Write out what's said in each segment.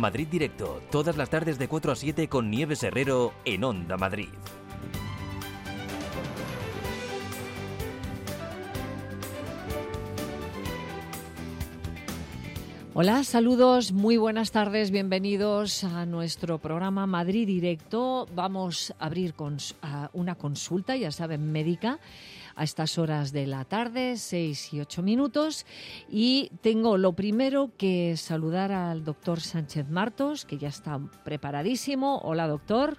Madrid Directo, todas las tardes de 4 a 7 con Nieves Herrero en Onda Madrid. Hola, saludos, muy buenas tardes, bienvenidos a nuestro programa Madrid Directo. Vamos a abrir una consulta, ya saben, médica, a estas horas de la tarde, 6 y 8 minutos. Y tengo lo primero que saludar al doctor Sánchez Martos, que ya está preparadísimo. Hola, doctor.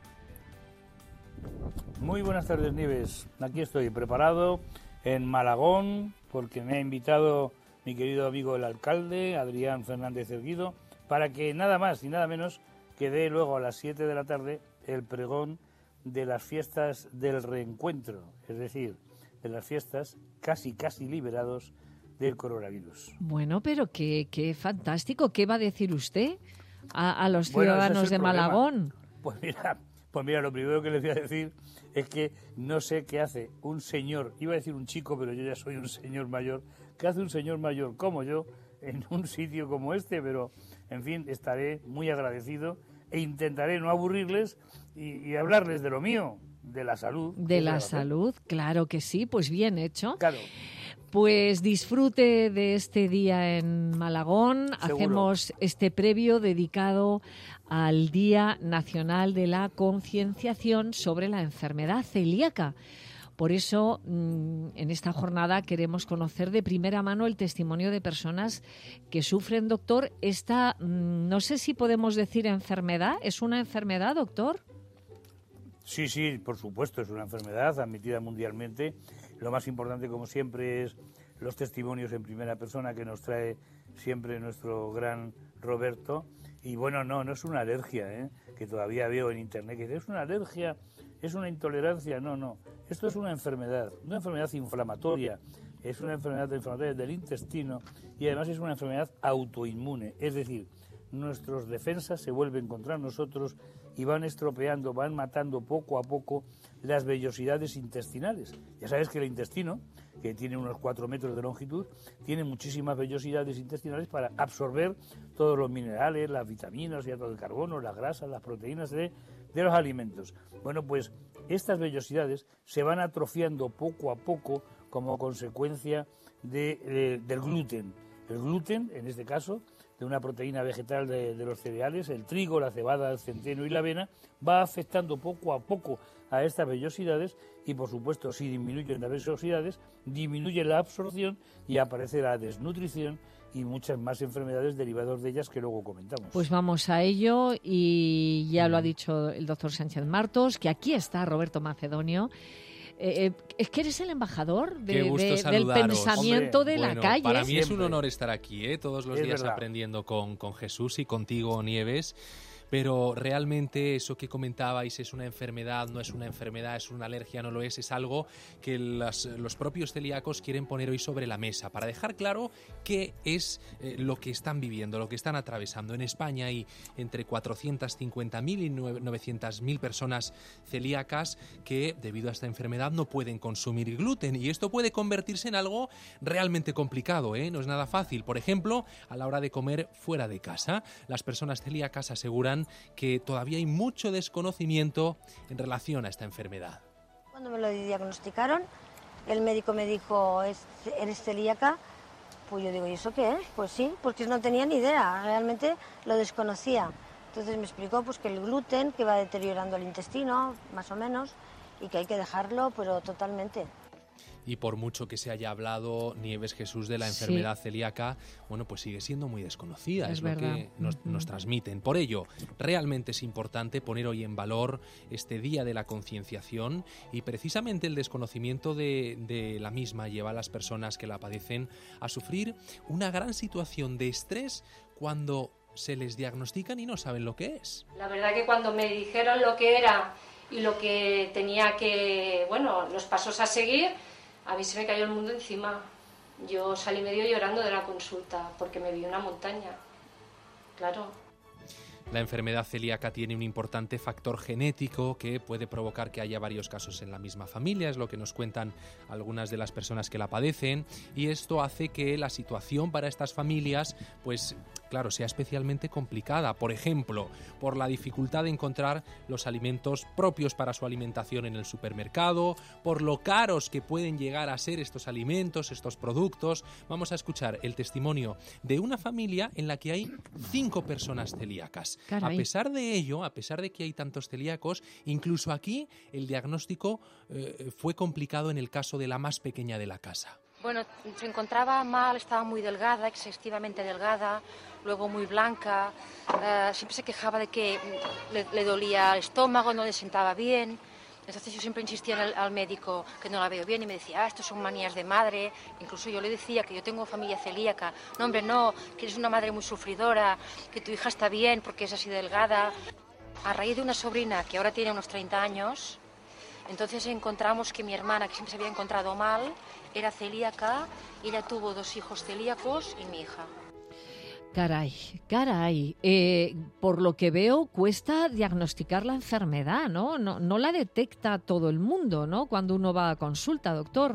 Muy buenas tardes, Nieves. Aquí estoy preparado en Malagón, porque me ha invitado mi querido amigo el alcalde, Adrián Fernández Erguido, para que nada más y nada menos que dé luego a las 7 de la tarde el pregón de las fiestas del reencuentro, es decir, de las fiestas casi liberados del coronavirus. Bueno, pero qué fantástico. ¿Qué va a decir usted a los ciudadanos de Malagón? Pues mira, lo primero que les voy a decir es que no sé qué hace un señor, iba a decir un chico, pero yo ya soy un señor mayor, ¿qué hace un señor mayor como yo en un sitio como este? Pero, en fin, estaré muy agradecido e intentaré no aburrirles y hablarles de lo mío, de la salud. De la salud, claro que sí, pues bien hecho. Claro. Pues disfrute de este día en Malagón. Seguro. Hacemos este previo dedicado al Día Nacional de la Concienciación sobre la enfermedad celíaca. Por eso, en esta jornada queremos conocer de primera mano el testimonio de personas que sufren, doctor. Esta, no sé si podemos decir enfermedad. ¿Es una enfermedad, doctor? Sí, por supuesto, es una enfermedad admitida mundialmente. Lo más importante, como siempre, es los testimonios en primera persona que nos trae siempre nuestro gran Roberto. Y bueno, no es una alergia, que todavía veo en internet que dice, es una alergia, es una intolerancia. No, esto es una enfermedad inflamatoria, es una enfermedad inflamatoria del intestino y además es una enfermedad autoinmune, es decir, nuestras defensas se vuelven contra nosotros y van estropeando, van matando poco a poco las vellosidades intestinales. Ya sabes que el intestino, que tiene unos 4 metros de longitud, tiene muchísimas vellosidades intestinales para absorber todos los minerales, las vitaminas, todo el carbono, las grasas, las proteínas de los alimentos. Bueno, pues estas vellosidades se van atrofiando poco a poco como consecuencia del gluten. El gluten, en este caso, de una proteína vegetal de los cereales, el trigo, la cebada, el centeno y la avena, va afectando poco a poco a estas vellosidades y, por supuesto, si disminuyen las vellosidades, disminuye la absorción y aparece la desnutrición y muchas más enfermedades derivadas de ellas que luego comentamos. Pues vamos a ello y ya lo ha dicho el doctor Sánchez Martos, que aquí está Roberto Macedonio. Es que eres el embajador del pensamiento, hombre, de la calle. Para mí es un honor estar aquí, todos los días verdad. Aprendiendo con Jesús y contigo, Nieves. Pero realmente eso que comentabais es una enfermedad, no es una enfermedad, es una alergia, no lo es algo que los propios celíacos quieren poner hoy sobre la mesa para dejar claro qué es lo que están viviendo, lo que están atravesando. En España hay entre 450.000 y 900.000 personas celíacas que debido a esta enfermedad no pueden consumir gluten y esto puede convertirse en algo realmente complicado, no es nada fácil. Por ejemplo, a la hora de comer fuera de casa, las personas celíacas aseguran que todavía hay mucho desconocimiento en relación a esta enfermedad. Cuando me lo diagnosticaron, el médico me dijo, ¿eres celíaca? Pues yo digo, ¿y eso qué es? Pues sí, porque no tenía ni idea, realmente lo desconocía. Entonces me explicó pues, que el gluten, que va deteriorando el intestino, más o menos, y que hay que dejarlo, pero totalmente. Y por mucho que se haya hablado, Nieves, Jesús, de la enfermedad celíaca, bueno, pues sigue siendo muy desconocida, es lo que nos transmiten. Por ello, realmente es importante poner hoy en valor este Día de la Concienciación y precisamente el desconocimiento de la misma lleva a las personas que la padecen a sufrir una gran situación de estrés cuando se les diagnostican y no saben lo que es. La verdad que cuando me dijeron lo que era y lo que tenía que, los pasos a seguir, a mí se me cayó el mundo encima. Yo salí medio llorando de la consulta porque me vi una montaña. Claro. La enfermedad celíaca tiene un importante factor genético que puede provocar que haya varios casos en la misma familia, es lo que nos cuentan algunas de las personas que la padecen, y esto hace que la situación para estas familias pues claro, sea especialmente complicada. Por ejemplo, por la dificultad de encontrar los alimentos propios para su alimentación en el supermercado, por lo caros que pueden llegar a ser estos alimentos, estos productos. Vamos a escuchar el testimonio de una familia en la que hay 5 personas celíacas. Caray. A pesar de ello, a pesar de que hay tantos celíacos, incluso aquí el diagnóstico fue complicado en el caso de la más pequeña de la casa. Bueno, se encontraba mal, estaba muy delgada, excesivamente delgada, luego muy blanca, siempre se quejaba de que le dolía el estómago, no le sentaba bien. Entonces yo siempre insistía al médico que no la veo bien y me decía, esto son manías de madre. Incluso yo le decía que yo tengo familia celíaca. No, hombre, no, que eres una madre muy sufridora, que tu hija está bien porque es así delgada. A raíz de una sobrina que ahora tiene unos 30 años, entonces encontramos que mi hermana, que siempre se había encontrado mal, era celíaca, ella tuvo 2 hijos celíacos y mi hija. Caray. Por lo que veo, cuesta diagnosticar la enfermedad, ¿no? No la detecta todo el mundo, ¿no? Cuando uno va a consulta, doctor.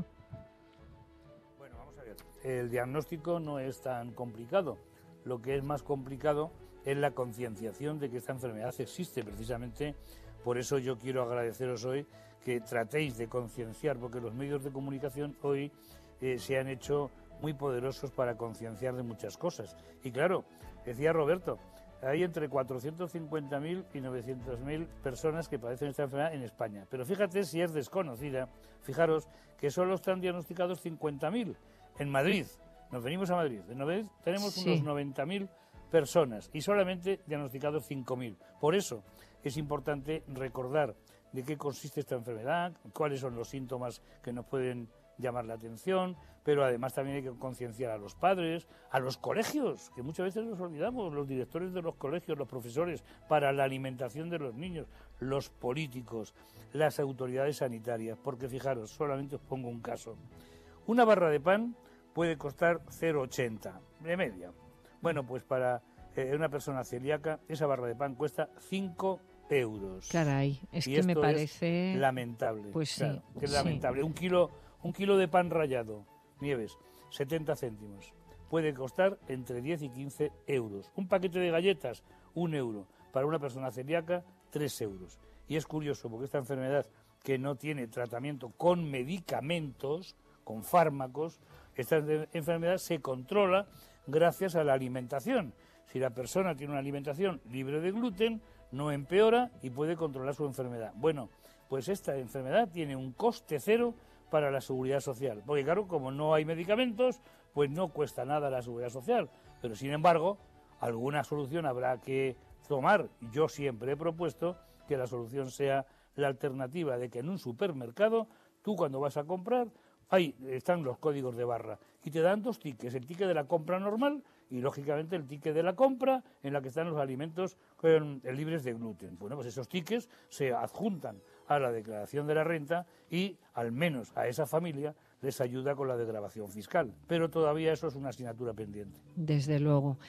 Bueno, vamos a ver. El diagnóstico no es tan complicado. Lo que es más complicado es la concienciación de que esta enfermedad existe. Precisamente por eso yo quiero agradeceros hoy que tratéis de concienciar, porque los medios de comunicación hoy se han hecho muy poderosos para concienciar de muchas cosas. Y claro, decía Roberto, hay entre 450.000 y 900.000 personas que padecen esta enfermedad en España. Pero fíjate si es desconocida, fijaros que solo están diagnosticados 50.000 en Madrid. Nos venimos a Madrid. En Madrid tenemos unos 90.000 personas y solamente diagnosticados 5.000. Por eso es importante recordar de qué consiste esta enfermedad, cuáles son los síntomas que nos pueden llamar la atención, pero además también hay que concienciar a los padres, a los colegios, que muchas veces nos olvidamos, los directores de los colegios, los profesores, para la alimentación de los niños, los políticos, las autoridades sanitarias, porque fijaros, solamente os pongo un caso. Una barra de pan puede costar 0,80 de media. Bueno, pues para una persona celíaca, esa barra de pan cuesta 5 euros. Caray, es y que me esto parece... es lamentable. Pues sí, claro, que es lamentable. Un kilo de pan rallado, Nieves, 70 céntimos. Puede costar entre 10 y 15 euros. Un paquete de galletas, 1 euro. Para una persona celíaca, 3 euros. Y es curioso, porque esta enfermedad que no tiene tratamiento con medicamentos, con fármacos, esta enfermedad se controla gracias a la alimentación. Si la persona tiene una alimentación libre de gluten, no empeora y puede controlar su enfermedad. Bueno, pues esta enfermedad tiene un coste cero para la seguridad social. Porque claro, como no hay medicamentos, pues no cuesta nada la seguridad social. Pero sin embargo, alguna solución habrá que tomar. Yo siempre he propuesto que la solución sea la alternativa de que en un supermercado, tú cuando vas a comprar, ahí están los códigos de barra y te dan 2 tickets, el ticket de la compra normal y lógicamente el ticket de la compra en la que están los alimentos libres de gluten. Bueno, pues esos tickets se adjuntan a la declaración de la renta y al menos a esa familia les ayuda con la desgravación fiscal. Pero todavía eso es una asignatura pendiente. Desde luego.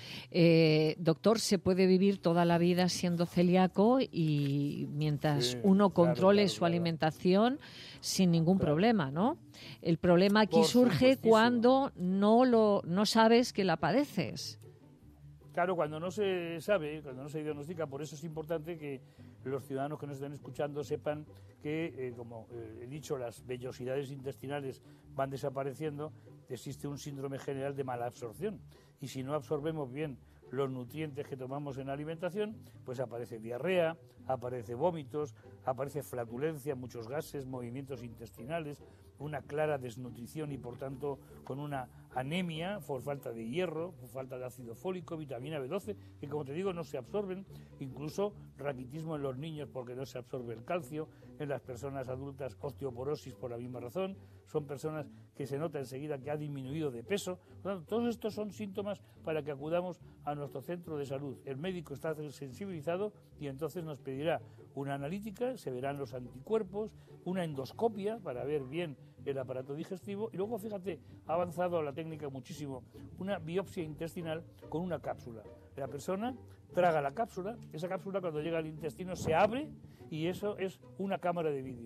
Doctor, se puede vivir toda la vida siendo celíaco y mientras uno controle su alimentación sin ningún problema, ¿no? El problema aquí surge cuando no sabes que la padeces. Claro, cuando no se sabe, cuando no se diagnostica, por eso es importante que los ciudadanos que nos estén escuchando sepan que, como he dicho, las vellosidades intestinales van desapareciendo, existe un síndrome general de mala absorción. Y si no absorbemos bien los nutrientes que tomamos en la alimentación, pues aparece diarrea, aparece vómitos, aparece flatulencia, muchos gases, movimientos intestinales, una clara desnutrición y por tanto con una anemia por falta de hierro, por falta de ácido fólico, vitamina B12, que como te digo no se absorben, incluso raquitismo en los niños porque no se absorbe el calcio, en las personas adultas osteoporosis por la misma razón, son personas que se nota enseguida que ha disminuido de peso. Por tanto, todos estos son síntomas para que acudamos a nuestro centro de salud. El médico está sensibilizado y entonces nos pedirá una analítica, se verán los anticuerpos, una endoscopia para ver bien el aparato digestivo y luego, fíjate, ha avanzado la técnica muchísimo, una biopsia intestinal con una cápsula. La persona traga la cápsula, esa cápsula cuando llega al intestino se abre y eso es una cámara de vídeo.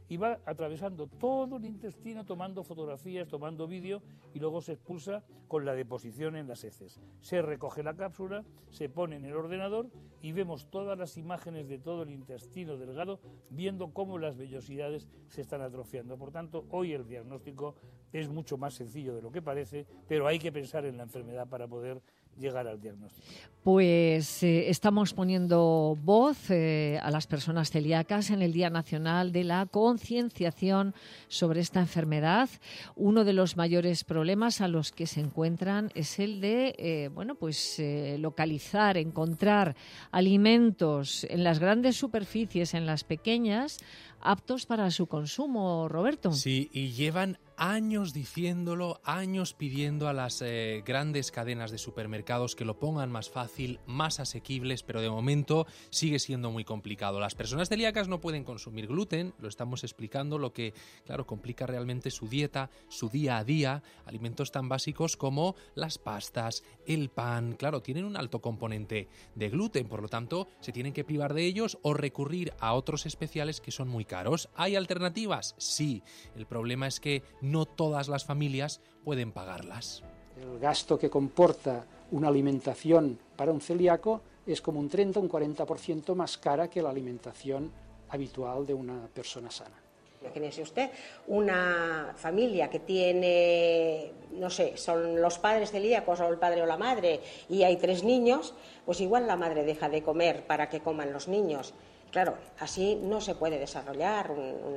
y va atravesando todo el intestino, tomando fotografías, tomando vídeo, y luego se expulsa con la deposición en las heces. Se recoge la cápsula, se pone en el ordenador y vemos todas las imágenes de todo el intestino delgado, viendo cómo las vellosidades se están atrofiando. Por tanto, hoy el diagnóstico es mucho más sencillo de lo que parece, pero hay que pensar en la enfermedad para poder llegar al diagnóstico. Pues estamos poniendo voz a las personas celíacas en el Día Nacional de la Concienciación sobre esta enfermedad. Uno de los mayores problemas a los que se encuentran es el de localizar, encontrar alimentos en las grandes superficies, en las pequeñas, aptos para su consumo, Roberto. Sí, y llevan años diciéndolo, años pidiendo a las grandes cadenas de supermercados que lo pongan más fácil, más asequibles, pero de momento sigue siendo muy complicado. Las personas celíacas no pueden consumir gluten, lo estamos explicando, lo que, claro, complica realmente su dieta, su día a día. Alimentos tan básicos como las pastas, el pan, claro, tienen un alto componente de gluten, por lo tanto, se tienen que privar de ellos o recurrir a otros especiales que son muy caros. ¿Hay alternativas? Sí. El problema es que no todas las familias pueden pagarlas. El gasto que comporta una alimentación para un celíaco es como un 30 o un 40% más cara que la alimentación habitual de una persona sana. Imagínese usted una familia que tiene, no sé, son los padres celíacos o el padre o la madre y hay 3 niños, pues igual la madre deja de comer para que coman los niños. Claro, así no se puede desarrollar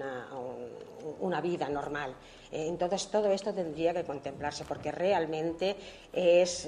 una vida normal. Entonces todo esto tendría que contemplarse porque realmente es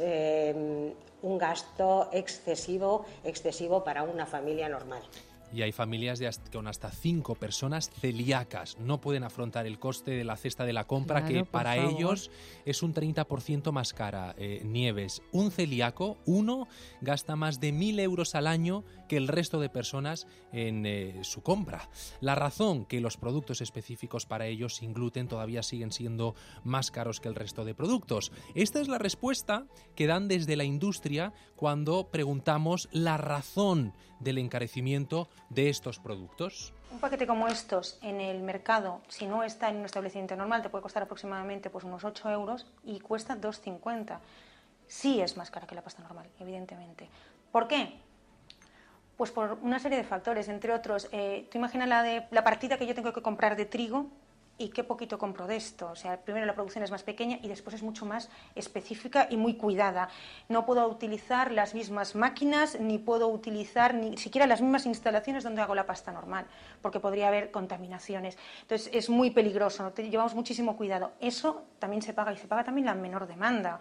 un gasto excesivo para una familia normal. Y hay familias con hasta 5 personas celíacas. No pueden afrontar el coste de la cesta de la compra, claro, que para ellos es un 30% más cara. Nieves, un celíaco, uno, gasta más de 1.000 euros al año que el resto de personas en su compra. La razón que los productos específicos para ellos sin gluten todavía siguen siendo más caros que el resto de productos. Esta es la respuesta que dan desde la industria cuando preguntamos la razón del encarecimiento de estos productos. Un paquete como estos en el mercado, si no está en un establecimiento normal, te puede costar aproximadamente unos 8 euros y cuesta 2,50. Sí es más cara que la pasta normal, evidentemente. ¿Por qué? Pues por una serie de factores, entre otros, tú imaginas la partida que yo tengo que comprar de trigo y qué poquito compro de esto. O sea, primero la producción es más pequeña y después es mucho más específica y muy cuidada. No puedo utilizar las mismas máquinas, ni puedo utilizar ni siquiera las mismas instalaciones donde hago la pasta normal, porque podría haber contaminaciones. Entonces es muy peligroso, llevamos muchísimo cuidado. Eso también se paga y se paga también la menor demanda.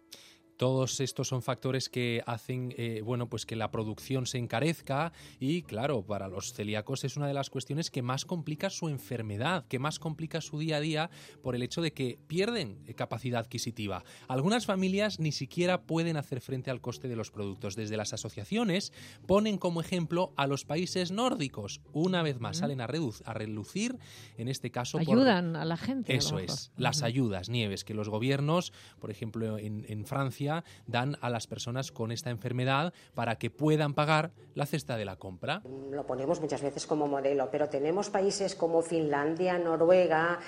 Todos estos son factores que hacen pues que la producción se encarezca y, claro, para los celíacos es una de las cuestiones que más complica su enfermedad, que más complica su día a día por el hecho de que pierden capacidad adquisitiva. Algunas familias ni siquiera pueden hacer frente al coste de los productos. Desde las asociaciones ponen como ejemplo a los países nórdicos. Una vez más salen a relucir, en este caso... Ayudan a la gente. Eso es, las ayudas, Nieves, que los gobiernos, por ejemplo en Francia, dan a las personas con esta enfermedad para que puedan pagar la cesta de la compra. Lo ponemos muchas veces como modelo, pero tenemos países como Finlandia, Noruega,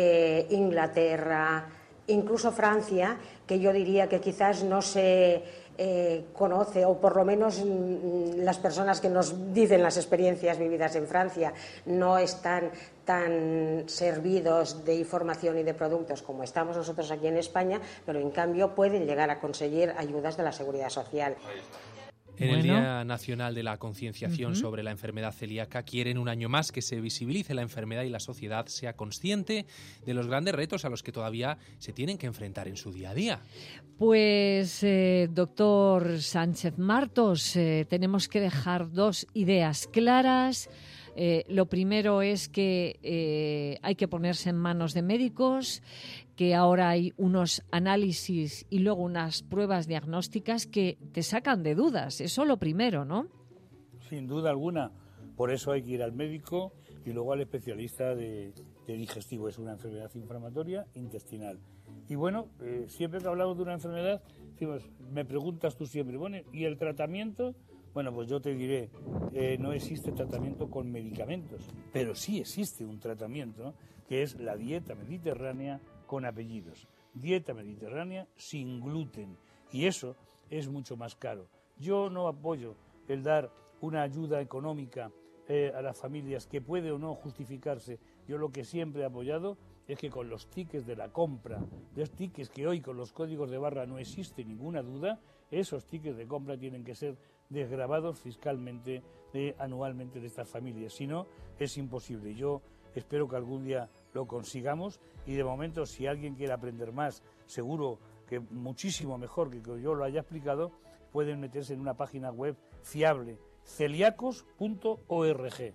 Inglaterra, incluso Francia, que yo diría que quizás no se conoce, o por lo menos las personas que nos dicen las experiencias vividas en Francia no están tan servidos de información y de productos como estamos nosotros aquí en España, pero en cambio pueden llegar a conseguir ayudas de la Seguridad Social. En el Día Nacional de la Concienciación sobre la enfermedad celíaca quieren un año más que se visibilice la enfermedad y la sociedad sea consciente de los grandes retos a los que todavía se tienen que enfrentar en su día a día. Pues, doctor Sánchez Martos, tenemos que dejar 2 ideas claras. Lo primero es que hay que ponerse en manos de médicos, que ahora hay unos análisis y luego unas pruebas diagnósticas que te sacan de dudas. Eso lo primero, ¿no? Sin duda alguna. Por eso hay que ir al médico y luego al especialista de digestivo. Es una enfermedad inflamatoria intestinal. Y bueno, siempre que hablamos de una enfermedad, decimos, me preguntas tú siempre, bueno, ¿y el tratamiento? Bueno, pues yo te diré, no existe tratamiento con medicamentos, pero sí existe un tratamiento que es la dieta mediterránea con apellidos. Dieta mediterránea sin gluten. Y eso es mucho más caro. Yo no apoyo el dar una ayuda económica a las familias que puede o no justificarse. Yo lo que siempre he apoyado es que con los tickets de la compra, de los tickets que hoy con los códigos de barra no existe ninguna duda, esos tickets de compra tienen que ser desgravados fiscalmente anualmente de estas familias. Si no, es imposible. Yo espero que algún día lo consigamos y de momento, si alguien quiere aprender más, seguro que muchísimo mejor que yo lo haya explicado, pueden meterse en una página web fiable, celíacos.org,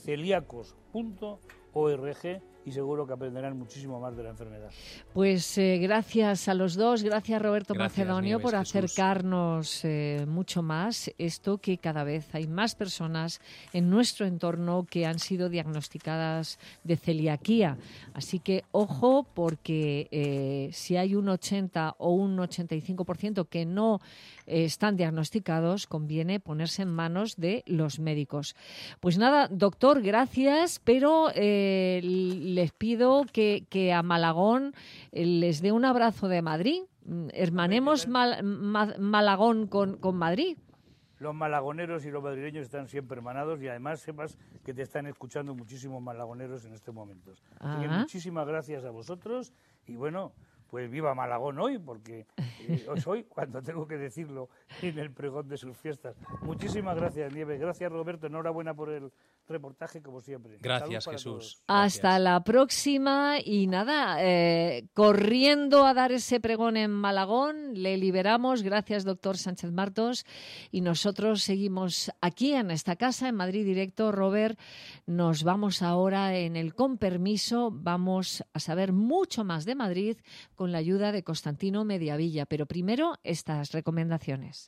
celíacos.org, y seguro que aprenderán muchísimo más de la enfermedad. Pues gracias a los dos, gracias Roberto Macedonio Nieves, por Jesús. acercarnos mucho más esto, que cada vez hay más personas en nuestro entorno que han sido diagnosticadas de celiaquía. Así que ojo, porque si hay un 80 o un 85% que no están diagnosticados, conviene ponerse en manos de los médicos. Pues nada, doctor, gracias, pero les pido que a Malagón les dé un abrazo de Madrid. Hermanemos Malagón con Madrid. Los malagoneros y los madrileños están siempre hermanados y además sepas que te están escuchando muchísimos malagoneros en estos momentos. Así que muchísimas gracias a vosotros y bueno, pues viva Malagón hoy, porque os hoy cuando tengo que decirlo en el pregón de sus fiestas. Muchísimas gracias, Nieves. Gracias, Roberto. Enhorabuena por el reportaje, como siempre. Gracias, Jesús. Hasta la próxima y nada, corriendo a dar ese pregón en Malagón, le liberamos. Gracias, doctor Sánchez Martos. Y nosotros seguimos aquí en esta casa, en Madrid Directo. Robert, nos vamos ahora en el Con Permiso. Vamos a saber mucho más de Madrid con la ayuda de Constantino Mediavilla. Pero primero, estas recomendaciones.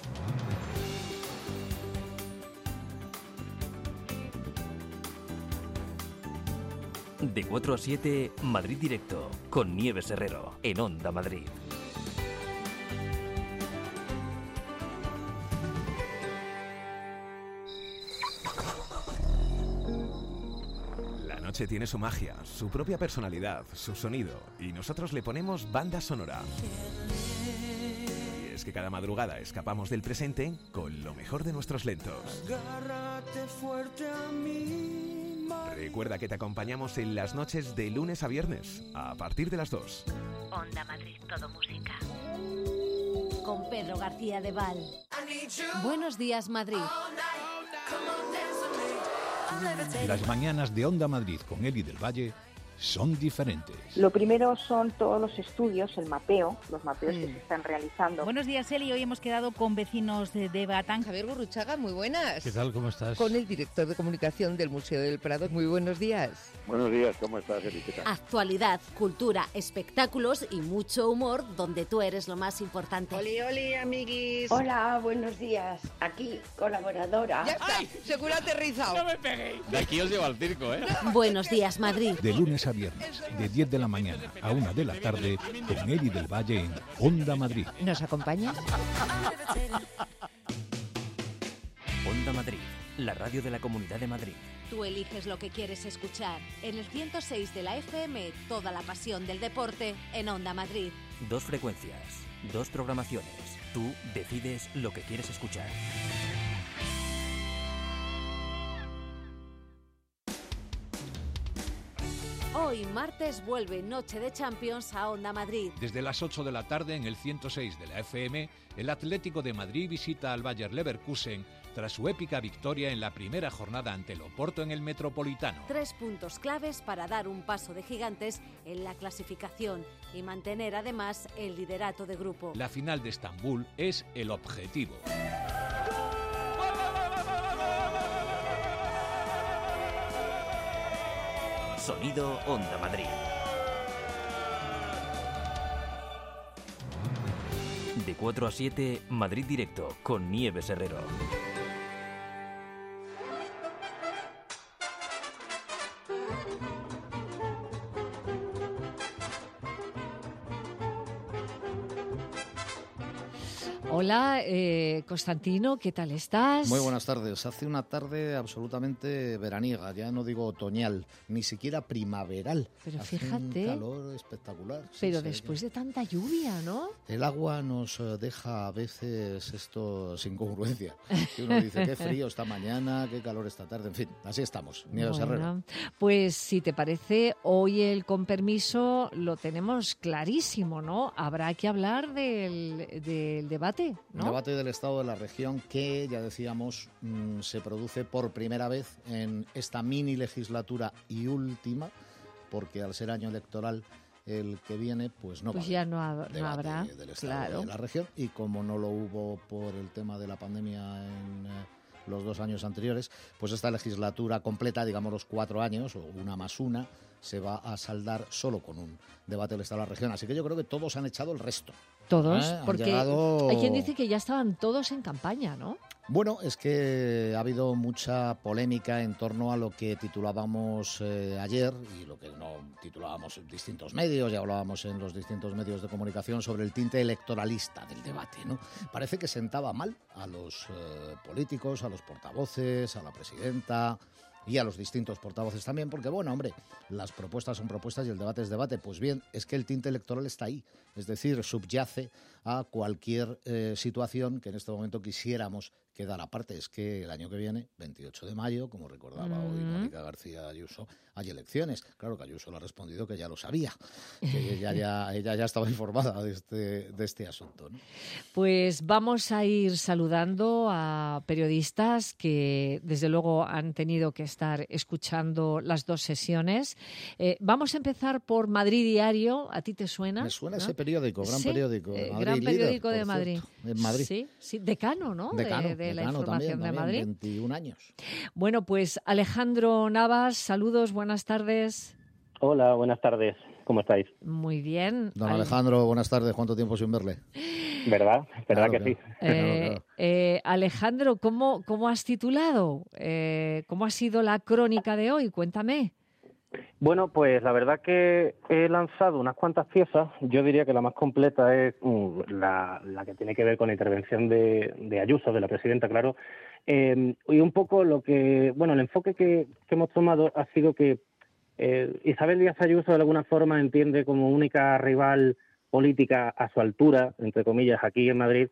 De 4 a 7, Madrid Directo, con Nieves Herrero, en Onda Madrid. La noche tiene su magia, su propia personalidad, su sonido, y nosotros le ponemos banda sonora. Y es que cada madrugada escapamos del presente con lo mejor de nuestros lentos. Agárrate fuerte a mí. Recuerda que te acompañamos en las noches de lunes a viernes, a partir de las 2. Onda Madrid, todo música. Con Pedro García de Val. Buenos días, Madrid. Las mañanas de Onda Madrid con Eli del Valle son diferentes. Lo primero son todos los estudios, el mapeo, los mapeos que se están realizando. Buenos días, Eli. Hoy hemos quedado con vecinos de Batán. Javier Gurruchaga, muy buenas. ¿Qué tal? ¿Cómo estás? Con el director de comunicación del Museo del Prado. Muy buenos días. Buenos días, ¿cómo estás, Eli? ¿Qué tal? Actualidad, cultura, espectáculos y mucho humor, donde tú eres lo más importante. Oli, oli, amiguis. Hola, buenos días. Aquí, colaboradora. Ya está, seguro aterrizado. No me peguéis. De aquí os llevo al circo, ¿eh? Buenos días, Madrid. De lunes a viernes, de 10 de la mañana a 1 de la tarde, con Eli del Valle en Onda Madrid. ¿Nos acompaña? Onda Madrid, la radio de la Comunidad de Madrid. Tú eliges lo que quieres escuchar. En el 106 de la FM, toda la pasión del deporte en Onda Madrid. 2 frecuencias, 2 programaciones. Tú decides lo que quieres escuchar. Hoy, martes, vuelve Noche de Champions a Onda Madrid. Desde las 8 de la tarde en el 106 de la FM, el Atlético de Madrid visita al Bayer Leverkusen tras su épica victoria en la primera jornada ante el Oporto en el Metropolitano. 3 puntos claves para dar un paso de gigantes en la clasificación y mantener además el liderato de grupo. La final de Estambul es el objetivo. Sonido Onda Madrid. De 4 a 7, Madrid Directo, con Nieves Herrero. Hola, Constantino, ¿qué tal estás? Muy buenas tardes. Hace una tarde absolutamente veraniega, ya no digo otoñal, ni siquiera primaveral. Pero hace fíjate. Un calor espectacular. Pero después de tanta lluvia, ¿no? El agua nos deja a veces esto sin congruencia. Y uno dice, qué frío esta mañana, qué calor esta tarde, en fin, así estamos. Nieves Herrero. Pues si te parece, hoy el con permiso lo tenemos clarísimo, ¿no? Habrá que hablar del debate, ¿no? Un debate del estado de la región que, ya decíamos, se produce por primera vez en esta mini legislatura y última, porque al ser año electoral el que viene, pues no pues va a ya no habrá del estado de la región, y como no lo hubo por el tema de la pandemia en los 2 años anteriores, pues esta legislatura completa, digamos los 4 años, o una más una, se va a saldar solo con un debate del estado de la región. Así que yo creo que todos han echado el resto. Todos, porque hay quien dice que ya estaban todos en campaña, ¿no? Bueno, es que ha habido mucha polémica en torno a lo que titulábamos ayer y lo que no titulábamos en distintos medios, ya hablábamos en los distintos medios de comunicación sobre el tinte electoralista del debate, ¿no? Parece que sentaba mal a los políticos, a los portavoces, a la presidenta y a los distintos portavoces también, porque, bueno, hombre, las propuestas son propuestas y el debate es debate. Pues bien, es que el tinte electoral está ahí, es decir, subyace a cualquier situación que en este momento quisiéramos quedar aparte. Es que el año que viene, 28 de mayo, como recordaba hoy Mónica García Ayuso, hay elecciones. Claro que Ayuso le ha respondido que ya lo sabía, que ella ya estaba informada de este asunto, ¿no? Pues vamos a ir saludando a periodistas que desde luego han tenido que estar escuchando las 2 sesiones. Vamos a empezar por Madrid Diario. ¿A ti te suena? Me suena, ¿no? Ese periódico, gran sí, periódico de Madrid, gran periódico líder, de Madrid. En Madrid. Sí, decano, ¿no? De la información también, de Madrid. 21 años. Bueno, pues Alejandro Navas, saludos, buenas tardes. Hola, buenas tardes. ¿Cómo estáis? Muy bien. Don Alejandro, buenas tardes. ¿Cuánto tiempo sin verle? ¿Verdad? ¿Verdad claro, que claro. sí? Alejandro, ¿cómo has titulado? ¿Cómo ha sido la crónica de hoy? Cuéntame. Bueno, pues la verdad que he lanzado unas cuantas piezas. Yo diría que la más completa es la que tiene que ver con la intervención de Ayuso, de la presidenta, claro. Y un poco el enfoque que hemos tomado ha sido que Isabel Díaz Ayuso de alguna forma entiende como única rival política a su altura, entre comillas, aquí en Madrid,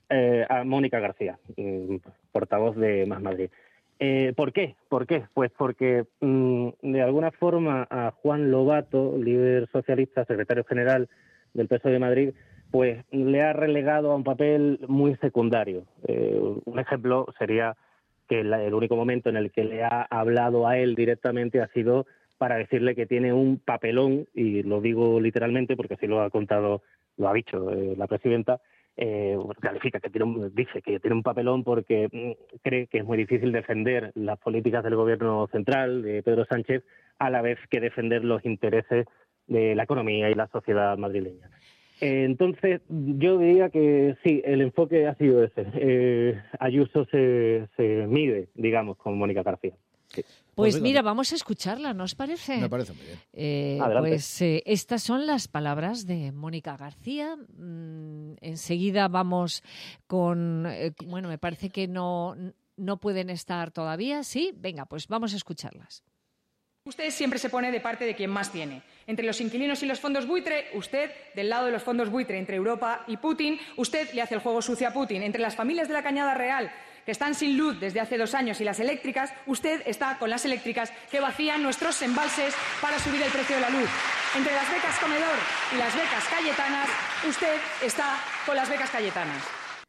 a Mónica García, portavoz de Más Madrid. ¿Por qué? Pues porque de alguna forma a Juan Lobato, líder socialista, secretario general del PSOE de Madrid, pues le ha relegado a un papel muy secundario. Un ejemplo sería que el único momento en el que le ha hablado a él directamente ha sido para decirle que tiene un papelón, y lo digo literalmente porque así lo ha dicho la presidenta. Califica dice que tiene un papelón porque cree que es muy difícil defender las políticas del gobierno central de Pedro Sánchez a la vez que defender los intereses de la economía y la sociedad madrileña. Entonces, yo diría que sí, el enfoque ha sido ese. Ayuso se mide, digamos, con Mónica García. Sí. Pues mira, vamos a escucharla, ¿no os parece? Me parece muy bien. Pues estas son las palabras de Mónica García. Enseguida vamos con... me parece que no pueden estar todavía. ¿Sí? Venga, pues vamos a escucharlas. Usted siempre se pone de parte de quien más tiene. Entre los inquilinos y los fondos buitre, usted del lado de los fondos buitre. Entre Europa y Putin, usted le hace el juego sucio a Putin. Entre las familias de la Cañada Real, que están sin luz desde hace 2 años, y las eléctricas, usted está con las eléctricas que vacían nuestros embalses para subir el precio de la luz. Entre las becas comedor y las becas cayetanas, usted está con las becas cayetanas.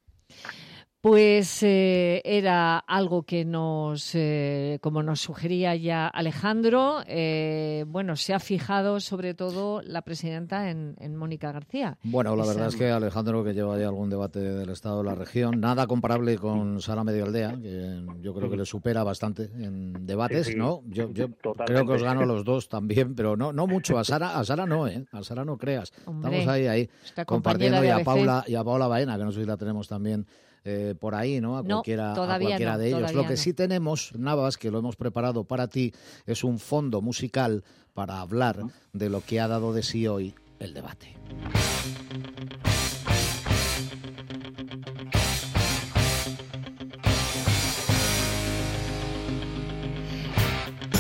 Pues era algo que como nos sugería ya Alejandro, se ha fijado sobre todo la presidenta en Mónica García. Bueno, la verdad es que Alejandro, que lleva ya algún debate del estado de la región, nada comparable con Sara Medioaldea, que yo creo que le supera bastante en debates, sí, ¿no? Yo creo que os gano los 2 también, pero no mucho. A Sara no, a Sara no creas. Hombre, estamos ahí compartiendo, y a Paula Baena, que no sé si la tenemos también por ahí, ¿no? A cualquiera de ellos. Lo que sí tenemos, Navas, que lo hemos preparado para ti, es un fondo musical para hablar de lo que ha dado de sí hoy el debate.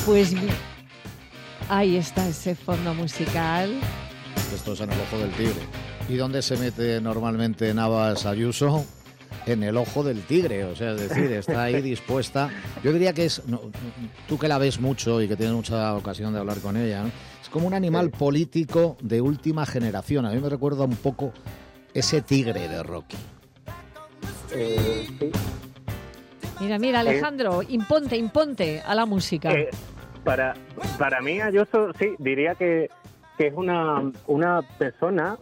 Pues ahí está ese fondo musical. Esto es en el ojo del tigre. ¿Y dónde se mete normalmente Navas Ayuso? En el ojo del tigre, o sea, es decir, está ahí dispuesta. Yo diría que es, no, tú que la ves mucho y que tienes mucha ocasión de hablar con ella, ¿no? Es como un animal político de última generación. A mí me recuerda un poco ese tigre de Rocky. Sí. Mira, Alejandro, imponte a la música. Para mí, Ayuso, sí, diría que es una persona,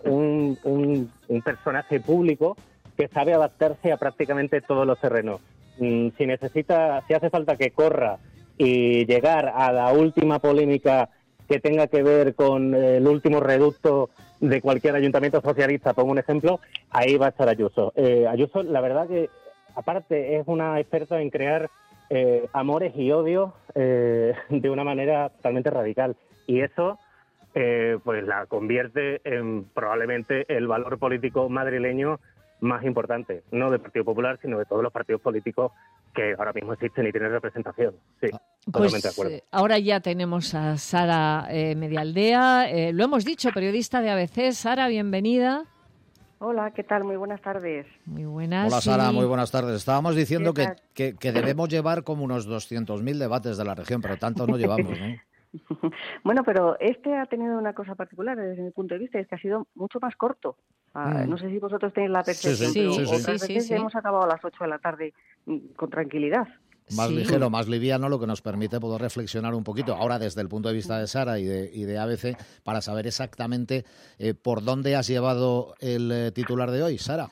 un personaje público que sabe adaptarse a prácticamente todos los terrenos. Si hace falta que corra y llegar a la última polémica que tenga que ver con el último reducto de cualquier ayuntamiento socialista, pongo un ejemplo, ahí va a estar Ayuso. Ayuso, la verdad que, aparte, es una experta en crear amores y odios de una manera totalmente radical. Y eso pues la convierte en probablemente el valor político madrileño más importante, no del Partido Popular, sino de todos los partidos políticos que ahora mismo existen y tienen representación. Sí, totalmente de acuerdo. Ahora ya tenemos a Sara Medialdea, lo hemos dicho, periodista de ABC. Sara, bienvenida. Hola, ¿qué tal? Muy buenas tardes. Muy buenas. Hola, Sara, muy buenas tardes. Estábamos diciendo que debemos llevar como unos 200.000 debates de la región, pero tantos no llevamos, ¿no? Bueno, pero este ha tenido una cosa particular desde mi punto de vista, es que ha sido mucho más corto. No sé si vosotros tenéis la percepción, pero otras veces hemos acabado a las 8 de la tarde con tranquilidad. Más ligero, más liviano, lo que nos permite poder reflexionar un poquito, ahora desde el punto de vista de Sara y de ABC, para saber exactamente por dónde has llevado el titular de hoy, Sara.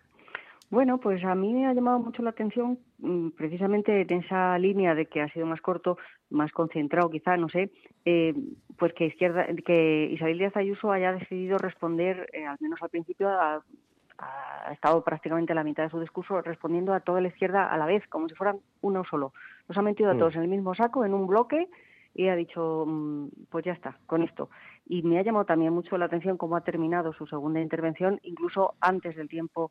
Bueno, pues a mí me ha llamado mucho la atención precisamente en esa línea de que ha sido más corto, más concentrado quizá, no sé, pues que Isabel Díaz Ayuso haya decidido responder, al menos al principio, ha estado prácticamente a la mitad de su discurso respondiendo a toda la izquierda a la vez, como si fueran uno solo. Los ha metido a todos en el mismo saco, en un bloque, y ha dicho, pues ya está, con esto. Y me ha llamado también mucho la atención cómo ha terminado su segunda intervención, incluso antes del tiempo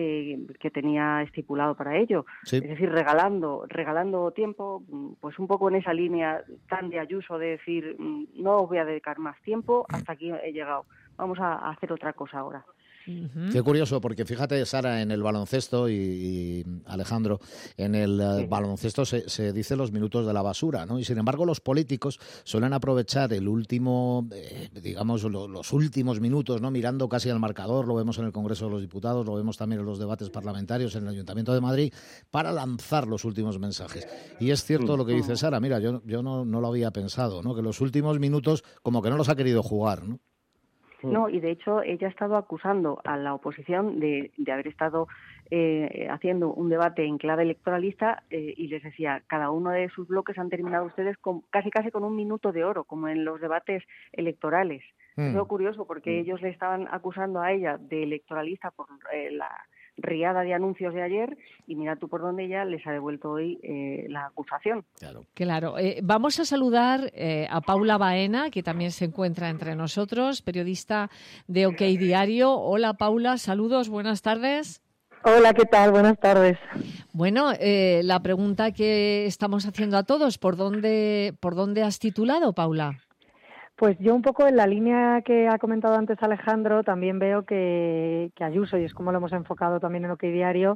que tenía estipulado para ello. Sí. Es decir, regalando tiempo, pues un poco en esa línea tan de Ayuso de decir, no os voy a dedicar más tiempo, hasta aquí he llegado, vamos a hacer otra cosa ahora. Qué curioso, porque fíjate, Sara, en el baloncesto y Alejandro, en el baloncesto se dice los minutos de la basura, ¿no? Y sin embargo los políticos suelen aprovechar el último, digamos, los últimos minutos, ¿no? Mirando casi al marcador, lo vemos en el Congreso de los Diputados, lo vemos también en los debates parlamentarios en el Ayuntamiento de Madrid, para lanzar los últimos mensajes. Y es cierto lo que dice Sara, mira, yo no lo había pensado, ¿no? Que los últimos minutos como que no los ha querido jugar, ¿no? No, y de hecho ella ha estado acusando a la oposición de haber estado haciendo un debate en clave electoralista y les decía, cada uno de sus bloques han terminado ustedes casi con un minuto de oro, como en los debates electorales. Es lo curioso porque ellos le estaban acusando a ella de electoralista por la riada de anuncios de ayer y mira tú por dónde ella les ha devuelto hoy la acusación. Claro. Vamos a saludar a Paula Baena, que también se encuentra entre nosotros, periodista de OK Diario. Hola Paula, saludos, buenas tardes. Hola, ¿qué tal? Buenas tardes. Bueno, la pregunta que estamos haciendo a todos, ¿por dónde has titulado, Paula? Pues yo un poco en la línea que ha comentado antes Alejandro, también veo que Ayuso, y es como lo hemos enfocado también en OK Diario,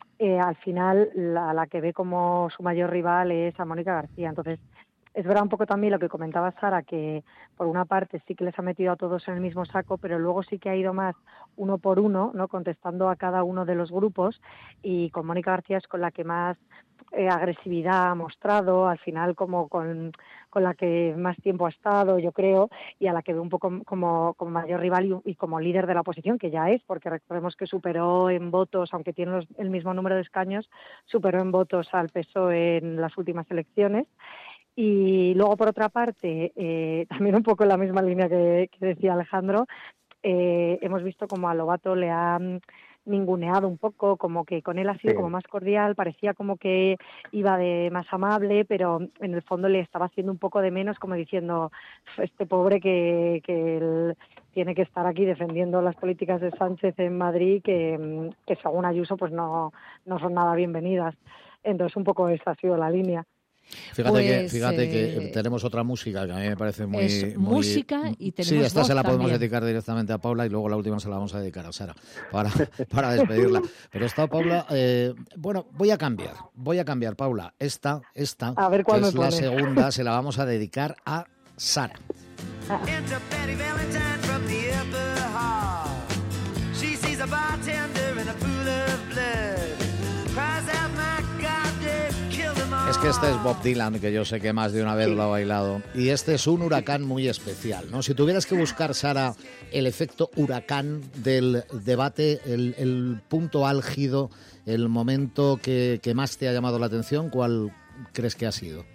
al final la que ve como su mayor rival es a Mónica García. Entonces, es verdad un poco también lo que comentaba Sara, que por una parte sí que les ha metido a todos en el mismo saco, pero luego sí que ha ido más uno por uno, ¿no? Contestando a cada uno de los grupos, y con Mónica García es con la que más agresividad ha mostrado, al final como con la que más tiempo ha estado, yo creo, y a la que ve un poco como mayor rival y como líder de la oposición, que ya es, porque recordemos que superó en votos, aunque tiene el mismo número de escaños, superó en votos al PSOE en las últimas elecciones. Y luego, por otra parte, también un poco en la misma línea que decía Alejandro, hemos visto como a Lobato le ha ninguneado un poco, como que con él ha sido como más cordial, parecía como que iba de más amable, pero en el fondo le estaba haciendo un poco de menos, como diciendo, este pobre que él tiene que estar aquí defendiendo las políticas de Sánchez en Madrid, que según Ayuso pues no son nada bienvenidas. Entonces un poco esa ha sido la línea. Fíjate que tenemos otra música que a mí me parece muy... música y tenemos Sí, esta voz se la podemos también dedicar directamente a Paula y luego la última se la vamos a dedicar a Sara para despedirla. Pero esta Paula... bueno, voy a cambiar, Paula. Esta a ver que es la segunda, se la vamos a dedicar a Sara. Es que este es Bob Dylan, que yo sé que más de una vez lo ha bailado. Y este es un huracán muy especial, ¿no? Si tuvieras que buscar, Sara, el efecto huracán del debate, el punto álgido, el momento que más te ha llamado la atención, ¿cuál crees que ha sido?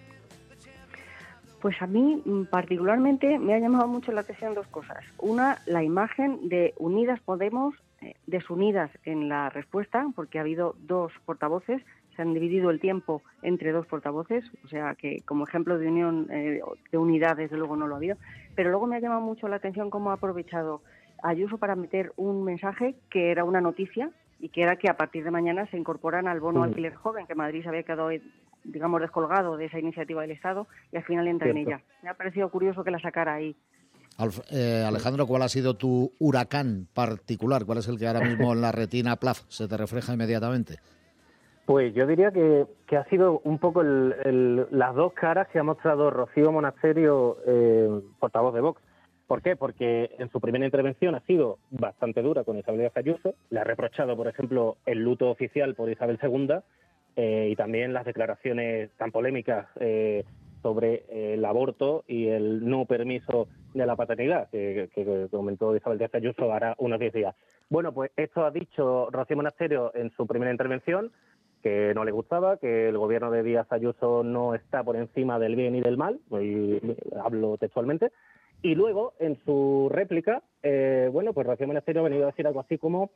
Pues a mí particularmente me ha llamado mucho la atención dos cosas. Una, la imagen de Unidas Podemos desunidas en la respuesta, porque ha habido dos portavoces, se han dividido el tiempo entre dos portavoces, o sea que como ejemplo de unión, de unidad desde luego no lo ha habido, pero luego me ha llamado mucho la atención cómo ha aprovechado Ayuso para meter un mensaje que era una noticia y que era que a partir de mañana se incorporan al bono alquiler joven, que Madrid se había quedado, digamos, descolgado de esa iniciativa del Estado y al final entra en ella. Me ha parecido curioso que la sacara ahí. Alejandro, ¿cuál ha sido tu huracán particular? ¿Cuál es el que ahora mismo en la retina plaf se te refleja inmediatamente? Pues yo diría que ha sido un poco las dos caras que ha mostrado Rocío Monasterio, portavoz de Vox. ¿Por qué? Porque en su primera intervención ha sido bastante dura con Isabel Díaz Ayuso. Le ha reprochado, por ejemplo, el luto oficial por Isabel II y también las declaraciones tan polémicas sobre el aborto y el no permiso de la paternidad que comentó Isabel Díaz Ayuso ahora unos 10 días. Bueno, pues esto ha dicho Rocío Monasterio en su primera intervención, que no le gustaba, que el gobierno de Díaz Ayuso no está por encima del bien y del mal, y hablo textualmente. Y luego, en su réplica, pues Rocío Monasterio ha venido a decir algo así como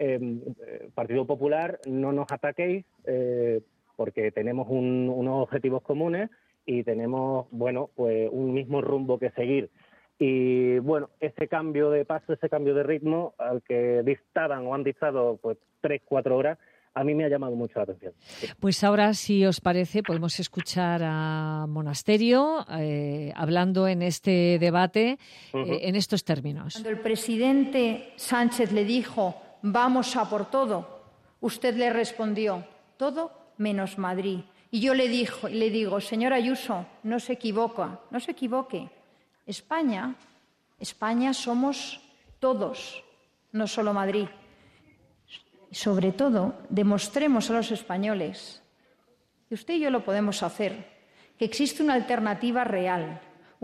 Partido Popular, no nos ataquéis porque tenemos unos objetivos comunes y tenemos, pues un mismo rumbo que seguir. Y, ese cambio de paso, ese cambio de ritmo al que dictaban o han dictado pues 3-4 horas, a mí me ha llamado mucho la atención. Pues ahora, si os parece, podemos escuchar a Monasterio hablando en este debate en estos términos. Cuando el presidente Sánchez le dijo, vamos a por todo, usted le respondió, todo menos Madrid. Y yo le digo, señora Ayuso, no se equivoque. España somos todos, no solo Madrid. Sobre todo, demostremos a los españoles, que usted y yo lo podemos hacer, que existe una alternativa real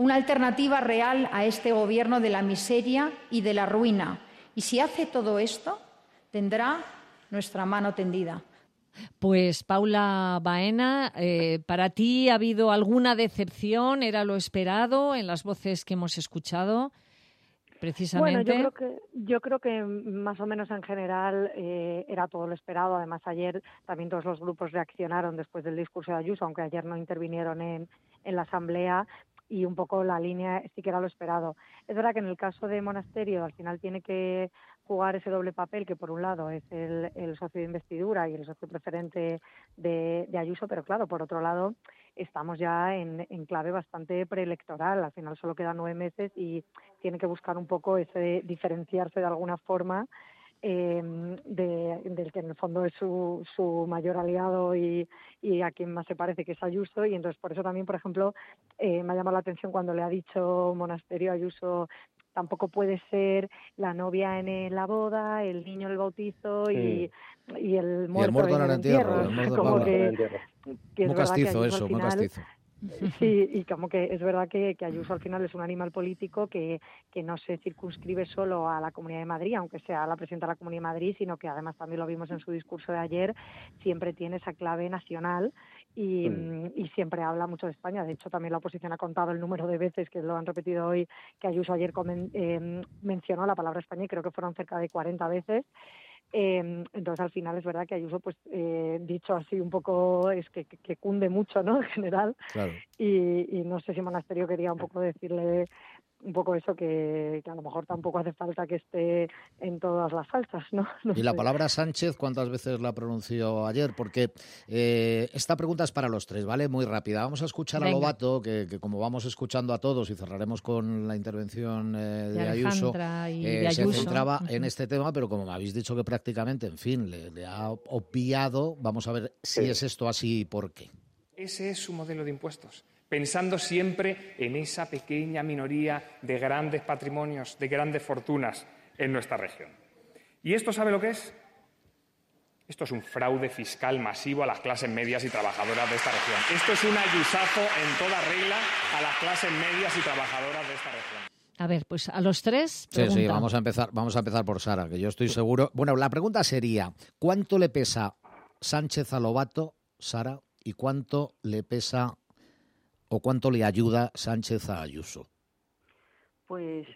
a este gobierno de la miseria y de la ruina. Y si hace todo esto, tendrá nuestra mano tendida. Pues Paula Baena, ¿para ti ha habido alguna decepción? ¿Era lo esperado en las voces que hemos escuchado? Precisamente. Bueno, yo creo que más o menos en general era todo lo esperado. Además, ayer también todos los grupos reaccionaron después del discurso de Ayuso, aunque ayer no intervinieron en la Asamblea, y un poco la línea sí que era lo esperado. Es verdad que en el caso de Monasterio al final tiene que jugar ese doble papel, que por un lado es el socio de investidura y el socio preferente de Ayuso, pero claro, por otro lado estamos ya en clave bastante preelectoral. Al final solo quedan 9 meses y tiene que buscar un poco ese diferenciarse de alguna forma del que en el fondo es su mayor aliado y a quien más se parece, que es Ayuso. Y entonces por eso también, por ejemplo, me ha llamado la atención cuando le ha dicho Monasterio a Ayuso, tampoco puede ser la novia en la boda, el niño en el bautizo y el muerto en el entierro. Como que es muy castizo eso, al final, muy castizo. Sí, y como que es verdad que Ayuso al final es un animal político que no se circunscribe solo a la Comunidad de Madrid, aunque sea la presidenta de la Comunidad de Madrid, sino que además también lo vimos en su discurso de ayer, siempre tiene esa clave nacional y siempre habla mucho de España. De hecho, también la oposición ha contado el número de veces, que lo han repetido hoy, que Ayuso ayer mencionó la palabra España, y creo que fueron cerca de 40 veces. Entonces al final es verdad que Ayuso, pues dicho así un poco, es que cunde mucho, ¿no? En general. Claro. Y no sé si Monasterio quería un poco decirle un poco eso que a lo mejor tampoco hace falta que esté en todas las salsas, ¿no? Y la palabra Sánchez, ¿cuántas veces la pronunció ayer? Porque esta pregunta es para los tres, ¿vale? Muy rápida. Vamos a escuchar a Lobato, que como vamos escuchando a todos, y cerraremos con la intervención de Ayuso, se centraba en este tema, pero como me habéis dicho que prácticamente, en fin, le ha obviado, vamos a ver si es esto así y por qué. Ese es su modelo de impuestos, pensando siempre en esa pequeña minoría de grandes patrimonios, de grandes fortunas en nuestra región. ¿Y esto sabe lo que es? Esto es un fraude fiscal masivo a las clases medias y trabajadoras de esta región. Esto es un ayusazo en toda regla a las clases medias y trabajadoras de esta región. A ver, pues a los tres. Sí, vamos a empezar por Sara, que yo estoy seguro. Bueno, la pregunta sería, ¿cuánto le pesa Sánchez a Lobato, Sara, y cuánto le pesa o cuánto le ayuda Sánchez a Ayuso? Pues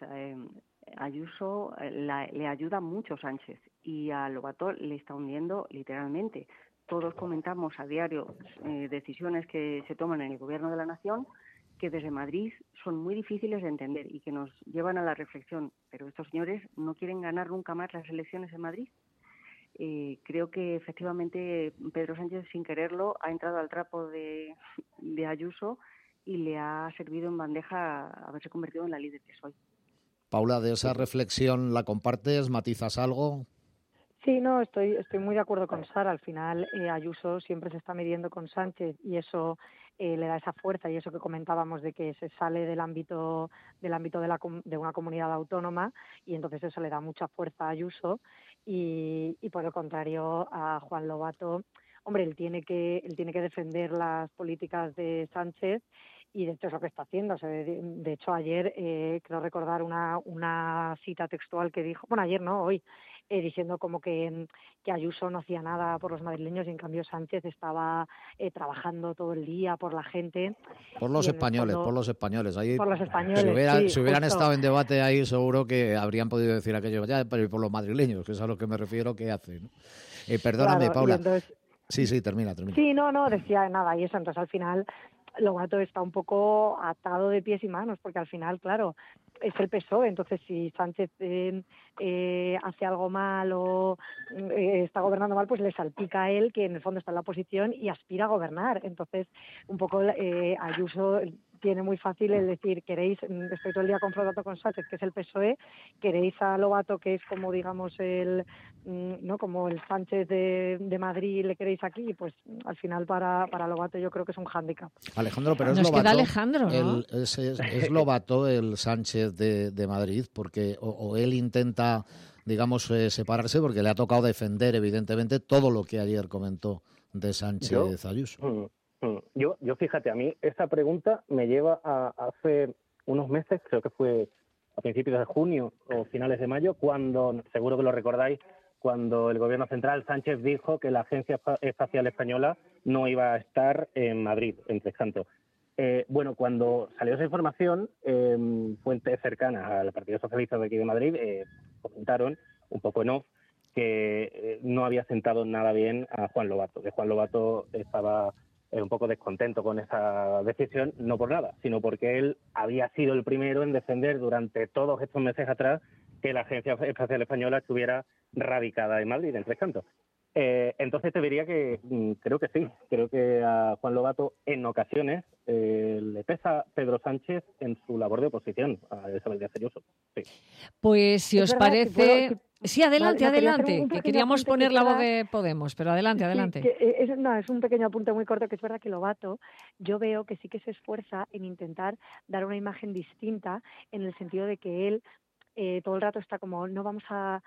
Ayuso le ayuda mucho Sánchez y a Lobato le está hundiendo literalmente. Todos comentamos a diario decisiones que se toman en el Gobierno de la Nación que desde Madrid son muy difíciles de entender y que nos llevan a la reflexión. Pero estos señores no quieren ganar nunca más las elecciones en Madrid. Creo que efectivamente Pedro Sánchez, sin quererlo, ha entrado al trapo de Ayuso y le ha servido en bandeja haberse convertido en la líder que soy. Paula, ¿de esa reflexión la compartes? ¿Matizas algo? Sí, no, estoy muy de acuerdo con Sara. Al final, Ayuso siempre se está midiendo con Sánchez y eso le da esa fuerza y eso que comentábamos de que se sale del ámbito de una comunidad autónoma y entonces eso le da mucha fuerza a Ayuso y por el contrario a Juan Lobato, hombre, él tiene que defender las políticas de Sánchez y de hecho es lo que está haciendo. O sea, de hecho ayer creo recordar una cita textual que dijo, bueno, ayer no, hoy, diciendo como que Ayuso no hacía nada por los madrileños y en cambio Sánchez estaba trabajando todo el día por la gente. Por los españoles. Ahí, por los españoles, si hubieran estado en debate ahí seguro que habrían podido decir aquello, ya, pero por los madrileños, que es a lo que me refiero, ¿qué hacen? Perdóname, claro, Paula. Entonces, sí, termina. Sí, no, decía nada y eso, entonces al final Lobato está un poco atado de pies y manos, porque al final, claro, es el PSOE, entonces si Sánchez hace algo mal o está gobernando mal, pues le salpica a él, que en el fondo está en la oposición y aspira a gobernar. Entonces, un poco Ayuso tiene muy fácil el decir, estoy todo el día confrontado con Sánchez, que es el PSOE, queréis a Lobato, que es como, digamos, como el Sánchez de Madrid, le queréis aquí, pues al final para Lobato yo creo que es un hándicap. Alejandro, pero es Lobato, Alejandro, ¿no? Es Lobato el Sánchez de Madrid, porque o él intenta, digamos, separarse, porque le ha tocado defender, evidentemente, todo lo que ayer comentó de Sánchez Ayuso. Yo, fíjate, a mí esa pregunta me lleva a hace unos meses, creo que fue a principios de junio o finales de mayo, cuando, seguro que lo recordáis, cuando el Gobierno central, Sánchez, dijo que la Agencia Espacial Española no iba a estar en Madrid, en Tres Cantos. Bueno, cuando salió esa información, fuentes cercanas al Partido Socialista de aquí de Madrid comentaron, un poco en off, que no había sentado nada bien a Juan Lobato, que Juan Lobato estaba un poco descontento con esa decisión, no por nada, sino porque él había sido el primero en defender durante todos estos meses atrás que la Agencia Espacial Española estuviera radicada en Madrid, en Tres Cantos. Entonces te diría que creo que sí, creo que a Juan Lobato en ocasiones le pesa Pedro Sánchez en su labor de oposición a Isabel Díaz Ayuso. Sí. Pues si os parece... Sí, adelante, que queríamos poner la voz de Podemos, pero adelante. Es un pequeño apunte muy corto, que es verdad que Lobato, yo veo que sí que se esfuerza en intentar dar una imagen distinta, en el sentido de que él todo el rato está como, no vamos a